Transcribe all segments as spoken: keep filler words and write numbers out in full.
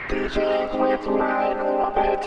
D Js with my orbit.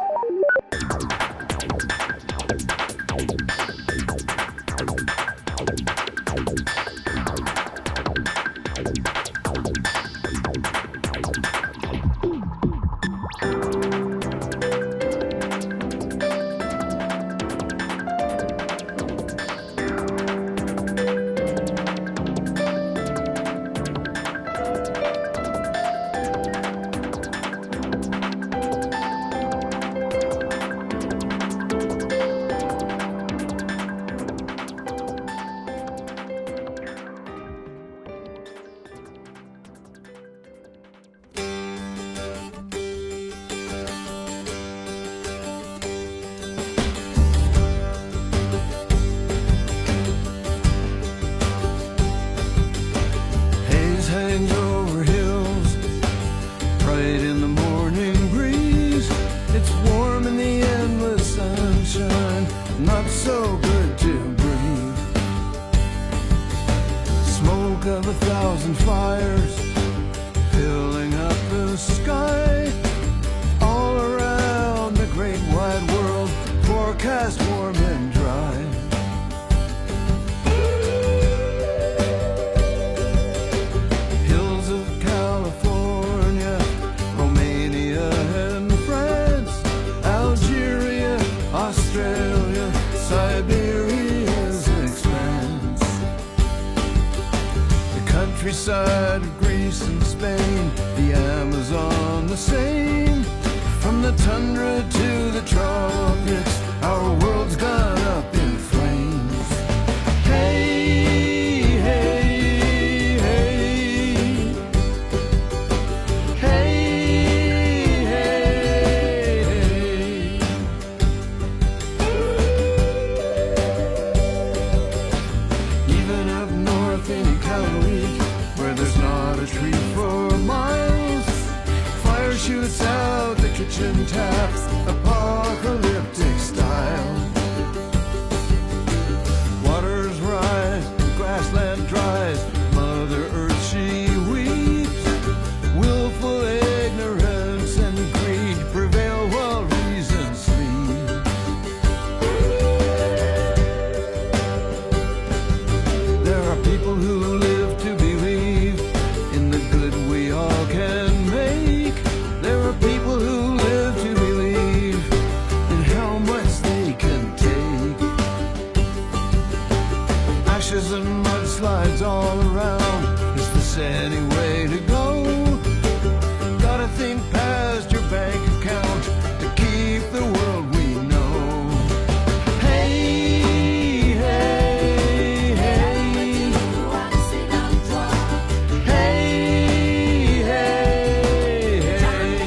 Countryside of Greece and Spain, the Amazon the same. From the tundra to the tropics, our world's gone up in flames. Hey, hey, hey. Hey, hey, hey. Even up north in Cali, where there's not a tree for miles, fire shoots out the kitchen taps, apocalyptic style. Waters rise, grassland dries, Mother Earth she weeps. Willful ignorance and greed prevail while reason sleeps. There are people who live to believe in the good we all can make. There are people who live to believe in how much they can take. Ashes and mudslides all around. Is this any way to go? Gotta think past your bank account to keep the world we know. Hey, hey, hey. Hey, hey, hey.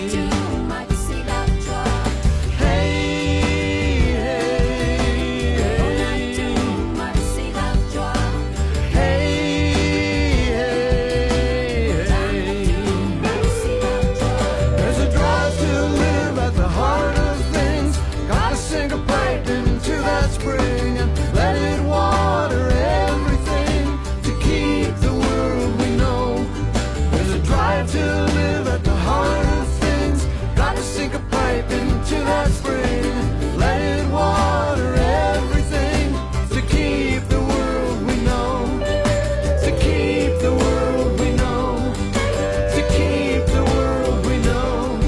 There's a drive to live at the heart of things. Gotta sink a pipe into that spring and let it water everything to keep the world we know. There's a drive to live at the heart of things. Gotta sink a pipe into that spring, let it water everything to keep the world we know. To keep the world we know. To keep the world we know.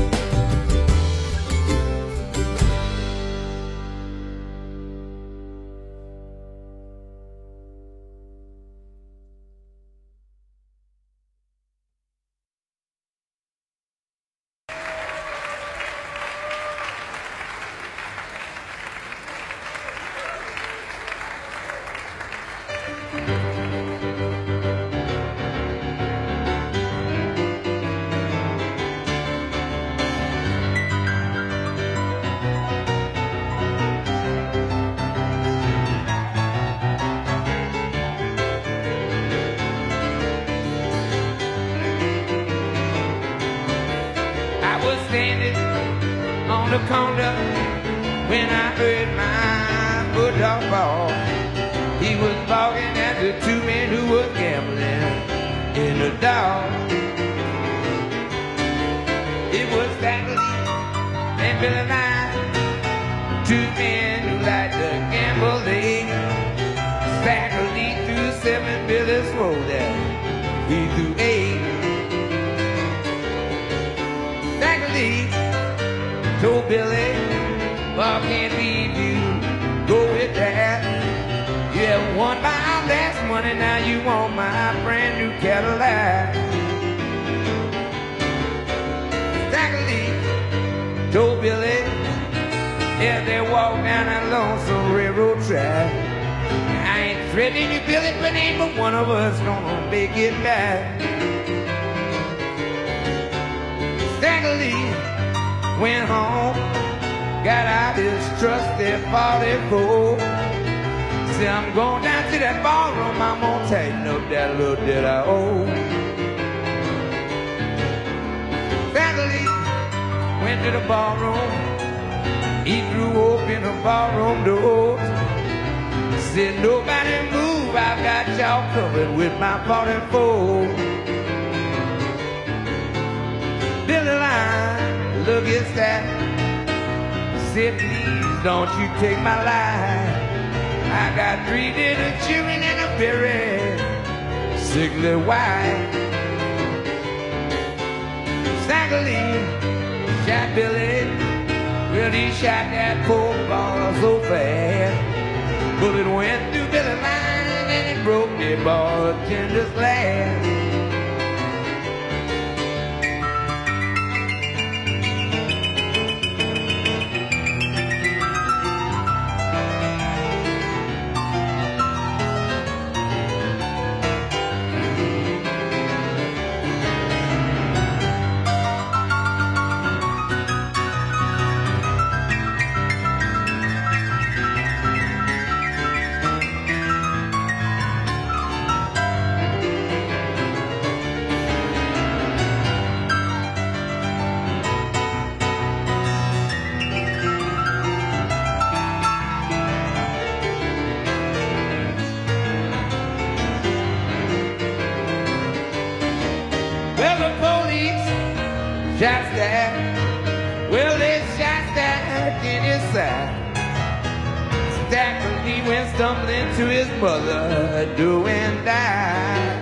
I was standing on the corner when I heard my bulldog bark. He was barking at the two men who were gambling in the dark. It was Stackley and Billy Nye, two men who liked to gamble. They Stackley threw seven, Billy swore that he threw eight. Stackley told Billy, well, I can't leave you, go with that. You have won my last money, now you want my brand new Cadillac. Stackley told Billy, as they walked down that lonesome railroad track, I ain't threatening you, Billy, but ain't but one of us gonna make it back. Stackley went home, got out his trusty forty-four. Said, I'm going down to that ballroom, I'm gonna tighten up that little debt I owe. Stackley went to the ballroom, he threw open the ballroom doors. Said, nobody move, I've got y'all covered with my forty-four. Billy Line, look at that. Said, please don't you take my life. I got three little children and a very sickly wife. Stackley shot Billy, well he shot that poor boy so fast. Bullet went through Billy Line and it broke the bartender's glass. Shot Stack, well they shot Stack in his side. Stackley went stumbling to his mother, do and die.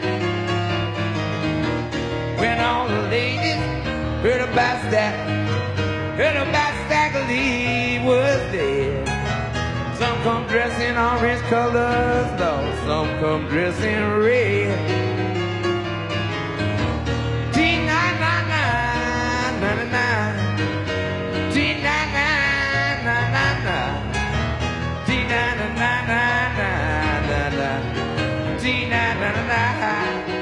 When all the ladies heard about Stack, heard about Stackley was dead. Some come dressed in orange colors, though some come dressed in red. Na na na, T na na na na na, T na na na na na na, T na na na na.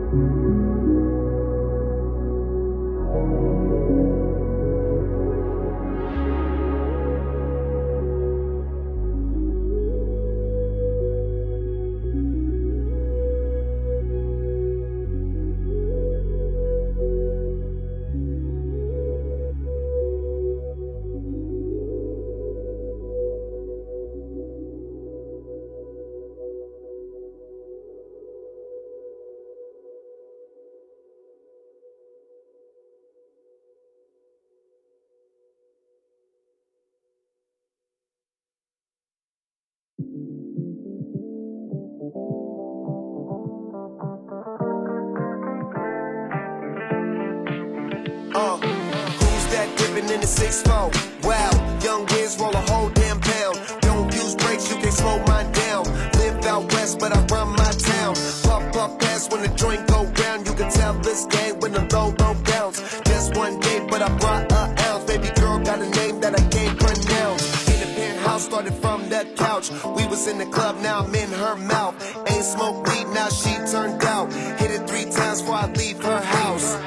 Uh, who's that dipping in the six four? Wow, young Wiz roll a whole damn pound. Don't use brakes, you can slow mine down. Live out west, but I run my town. Puff, puff, pass when the joint go round. You can tell this game when the low, low bounce. Just one day, but I brought a ounce. Baby girl got a name that I can't pronounce. In the penthouse, started from the couch. We was in the club, now I'm in her mouth. Ain't smoke weed, now she turned out. Hit it three times before I leave her house.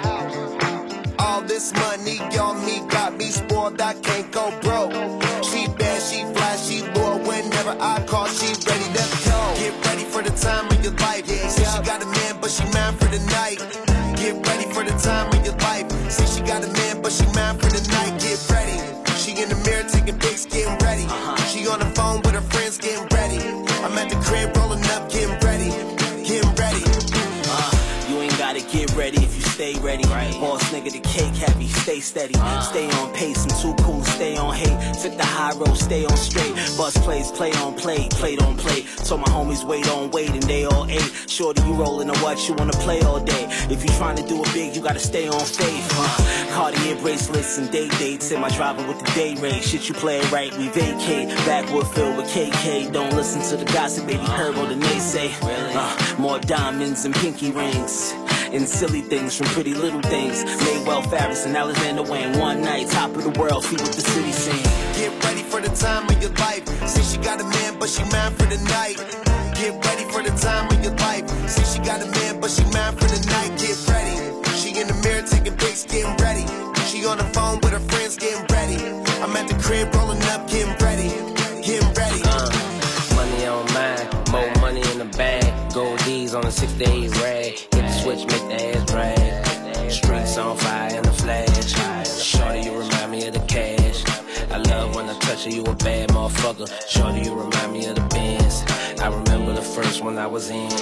All this money on me got me spoiled, I can't go broke. She bad, she fly, she loyal. Whenever I call, she ready to go. Get ready for the time of your life. Say she got a man, but she mine for the night. Get ready for the time of your life. Say she got a man, but she mine for the night. Get ready. She in the mirror taking pics, getting ready. She on the phone with her friends, getting ready. I'm at the crib rolling up, getting ready. Getting ready. Uh, you ain't gotta get ready if you stay ready. Right. Boss nigga, the cake happy, stay steady. Uh. Stay on pace, I'm too cool, stay on hate. Took the high road, stay on straight. Bus plays, play on play, played on play. Told my homies wait on wait and they all ate. Shorty, you rolling or what? You wanna play all day. If you trying to do it big, you gotta stay on faith. Uh. Cartier bracelets and date dates. In my driver with the day rate. Shit, you play right, we vacate. Backwood filled with K K. Don't listen to the gossip, baby, heard what the naysay. Uh, more diamonds and pinky rings. And silly things from pretty little things. Maywell Farris and Alexander Wayne. One night, top of the world, see what the city sing. Get ready for the time of your life. Say she got a man, but she mine for the night. Get ready for the time of your life. Say she got a man, but she mine for the night. Get ready. She in the mirror taking pics, getting ready. She on the phone with her friends, getting ready. I'm at the crib rolling up, getting ready. Getting ready. Uh, money on mine, more money in the bag. Gold D's on a six to eight rag. Hit the switch, make the ass brag. Streets on fire in the flash. Shorty, you remind me of the cash. I love when I touch you, you a bad motherfucker. Shorty, you remind me of the Benz. I remember the first one I was in.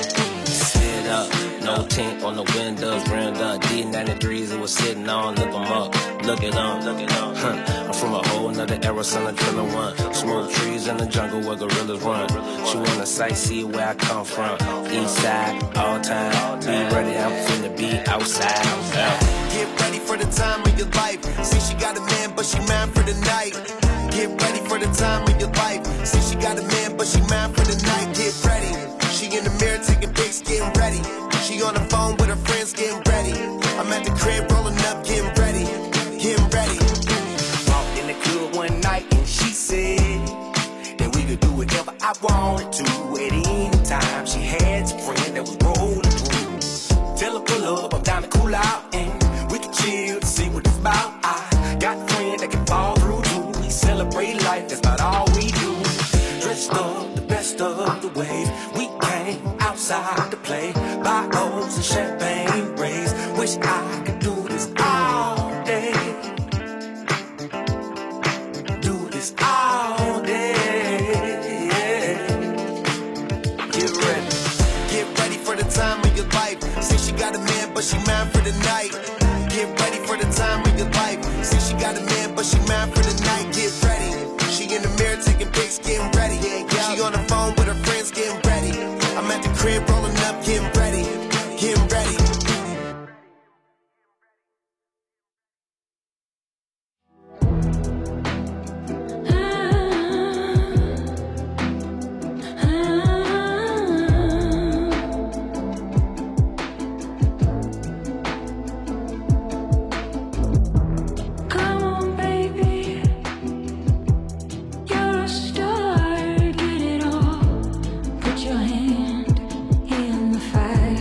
Sit up, no tint on the windows, rimmed up. D ninety-threes it was sitting on, look 'em up, look it up, look it up. Huh. I'm from a whole nother era, son of Triller One. Smoke trees in the jungle where gorillas run. She wanna sightsee where I come from. East side, all time. Be ready, I'm finna be outside. outside. Get ready for the time of your life. Say she got a man, but she mine for the night. Get ready for the time of your life. Say she got a man, but she mine for the night. Get ready. She in the mirror taking pics, getting ready. She on the phone with her friends, getting ready. I'm at the crib rolling up, getting ready. Getting ready. Walked in the club one night and she said that we could do whatever I wanted to at any time. She had some friend that was rolling through. Tell her pull up, I'm down to cool out and we can chill to see what it's about. I got a friend that can fall through too. We celebrate life, that's about all we do. Dressed up the best of the wave. We came outside to play. Buy O's and champagne rays. Wish I could do this all day. Do this all day. Get ready. Get ready for the time of your life. Say she got a man, but she mine for the night. Get ready for the time of your life. Say she got a man, but she mine for the night. Get ready. She in the mirror taking pics, getting ready. She on the phone with her friends, getting ready. I'm at the crib rolling up, getting ready. Getting ready. Your hand in the fire.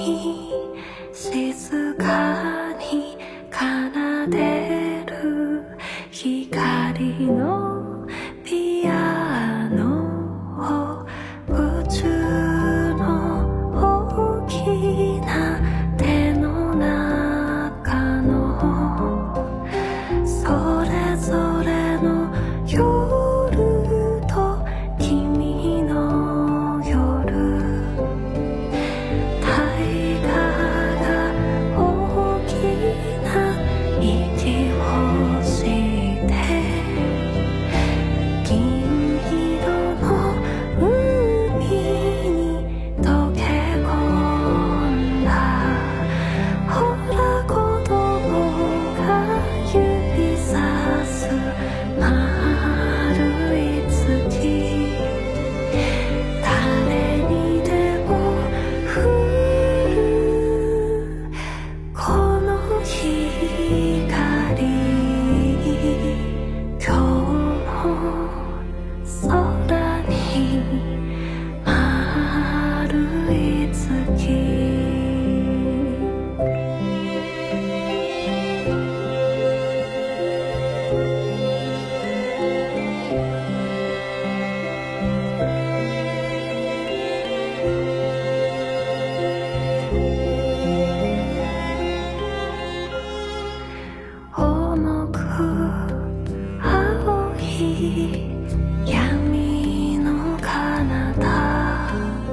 静かに奏でる光のピアノを宇宙の大きな手の中のそれぞれの夜と君の夜大河が大きな息をして銀色の海に溶け込んだほら子供が指さす丸い月誰にでも降るこの光今日の空に丸い月重く青い闇の彼方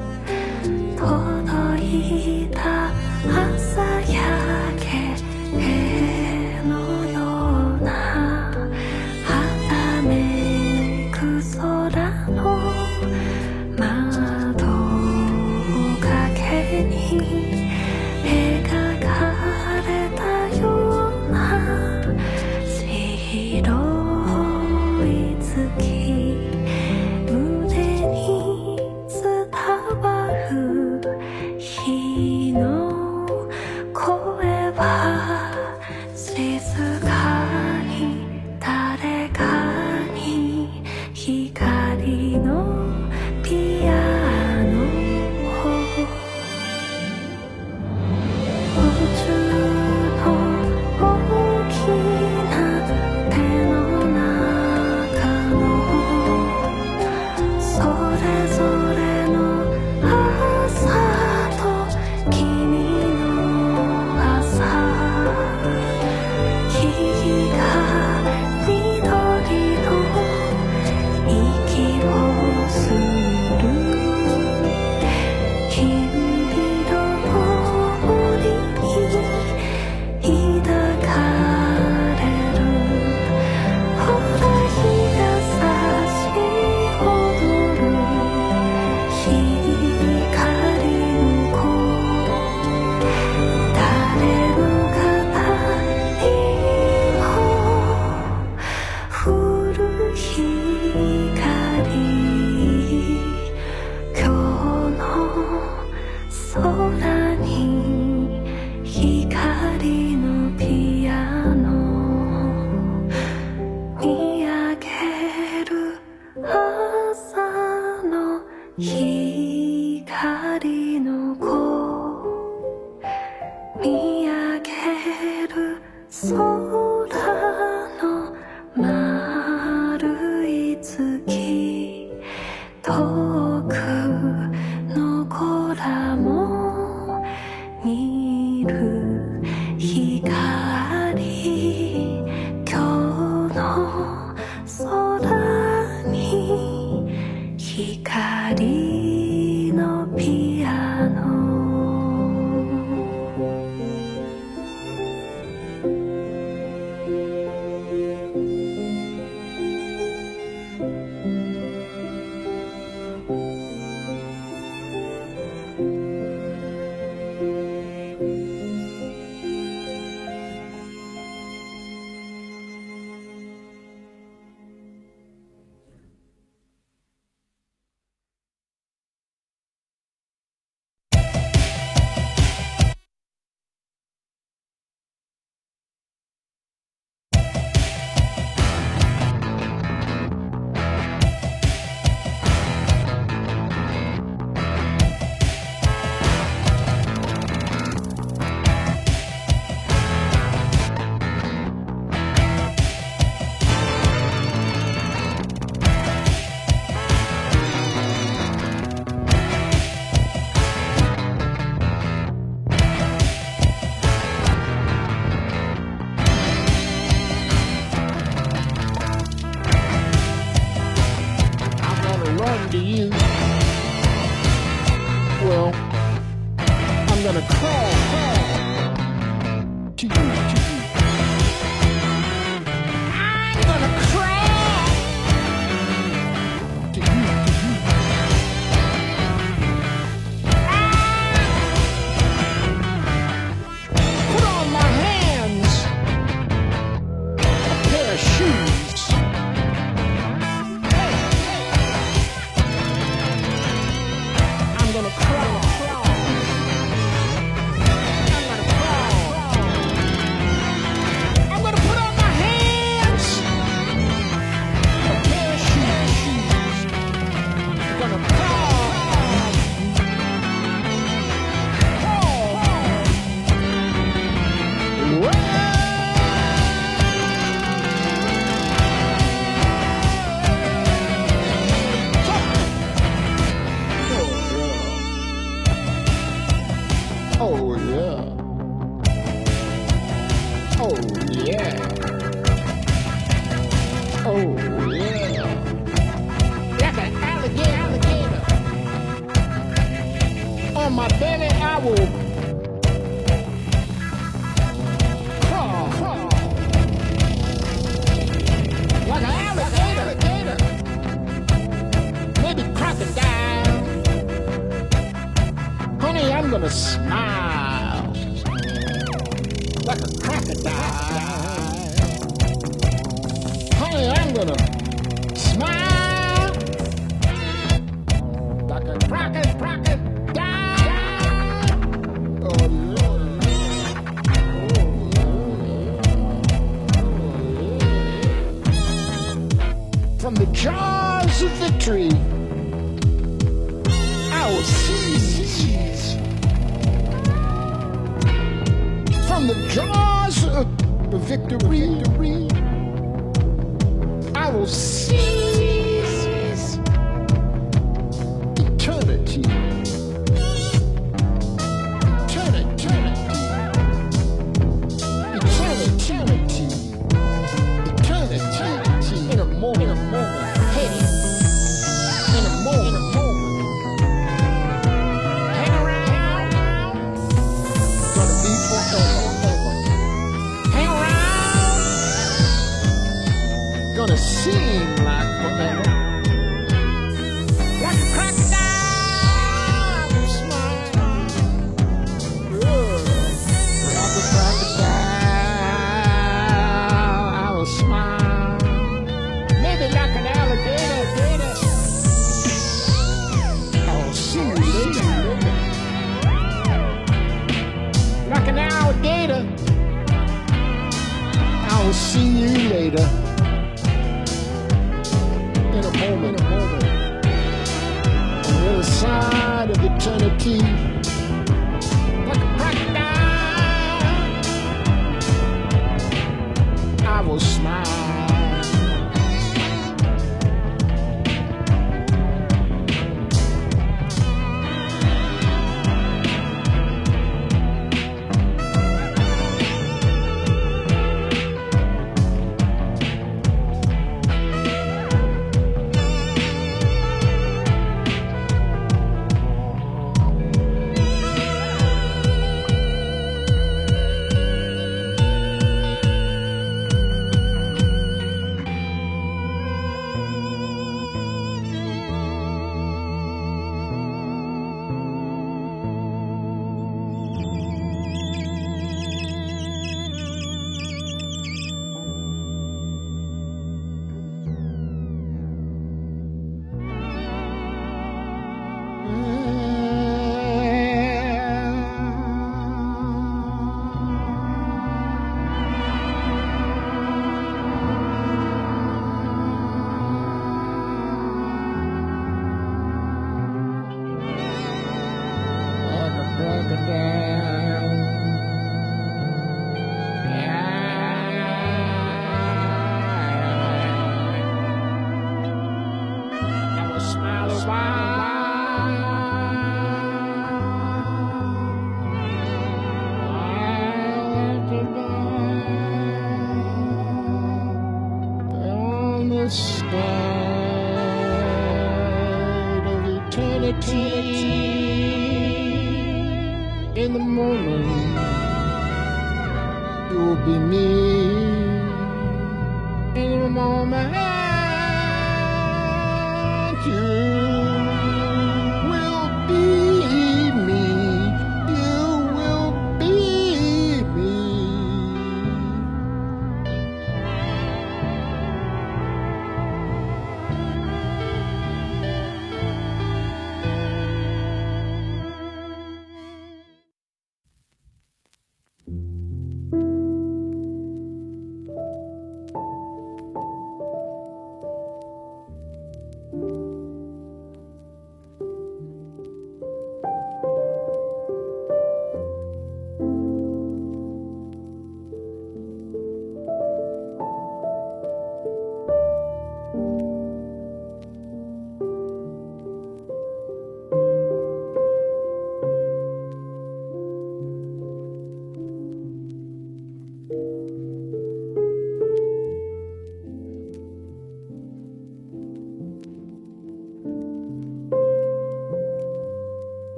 届いた朝焼けのようなはためく空の窓かけに描かれたような白い月胸に伝わる日の声は静かに誰かに光のピアノを宇宙の大きな手の中のそれぞれの朝と君の朝木が緑の息をする金色の森に抱かれるほら日が差し踊る光の子誰の肩にも降る光今日の空に光のピアノ見上げる朝の光の子見上げる空の丸い月遠くの子らも gonna crawl, crawl to you, to you. I'm gonna crawl to you, to you. Put on my hands a pair of shoes. I'm gonna crawl. Oh yeah. Oh yeah. Oh yeah. Like an alligator, alligator. On my belly I will crawl, crawl. Like an alligator, alligator. Maybe crocodile. Honey, I'm gonna smile like a crocodile. Honey, I'm gonna smile like a crocodile. crocodile. Oh, Lord. From the jaws of victory, I will seize. From the jaws of the victory, I will seize eternity. Eternity. Eternity. Eternity. In a moment. In a moment. Hey. In a moment. In a moment. Hang around. Gonna be forever. Gonna seem like forever. Like a crocodile, I will smile. Like a crocodile, I will smile. Maybe like an alligator, gator. I'll see you later. Like an alligator, I'll see you later. In a moment, a moment, on the other side of eternity, like a crocodile, I will smile. In the morning, you'll be me. In the moment.